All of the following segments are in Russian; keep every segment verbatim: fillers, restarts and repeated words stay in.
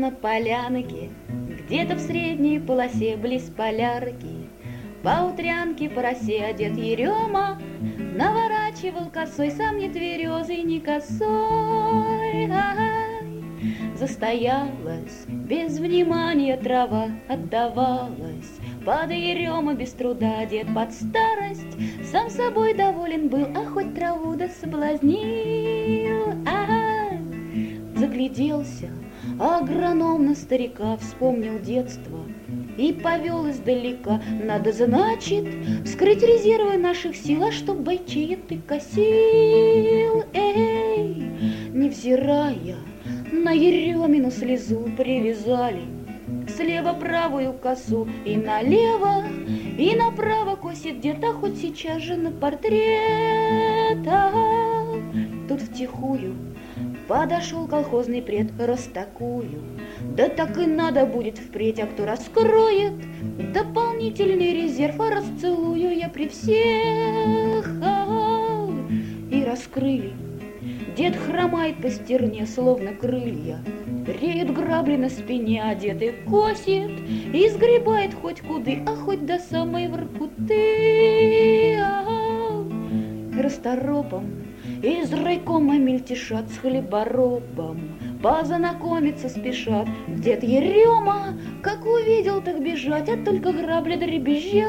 на полянке, где-то в средней полосе близ полярки, по утрянке по росе одет Ерема, наворачивал косой, сам не тверезый, не косой. Ай, застоялась, без внимания трава отдавалась, под Ерема без труда одет под старость, сам собой доволен был, а хоть траву да соблазнил. Ай, загляделся агроном на старика, вспомнил детство и повел издалека. Надо, значит, вскрыть резервы наших сил, а чтоб бойчиет ты косил. Эй, невзирая на Еремину слезу, привязали слева правую косу и налево, и направо косит где-то, хоть сейчас же на портрет. А тут втихую подошел колхозный пред, растакую. Да так и надо будет впредь, а кто раскроет дополнительный резерв, а расцелую я при всех. А, и раскрыли. Дед хромает по стерне, словно крылья, реют грабли на спине, одетый косит и сгребает хоть куды, а хоть до самой Воркуты. А, расторопом из райкома мельтешат с хлеборобом, познакомиться спешат. Дед Ерема, как увидел, так бежать, а только грабли дребезжать.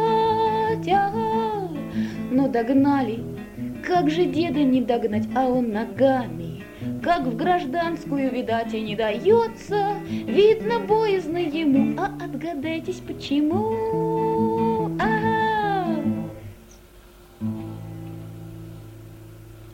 А, но догнали, как же деда не догнать, а он ногами, как в гражданскую, видать, и не дается. Видно, боязно ему, а отгадайтесь почему.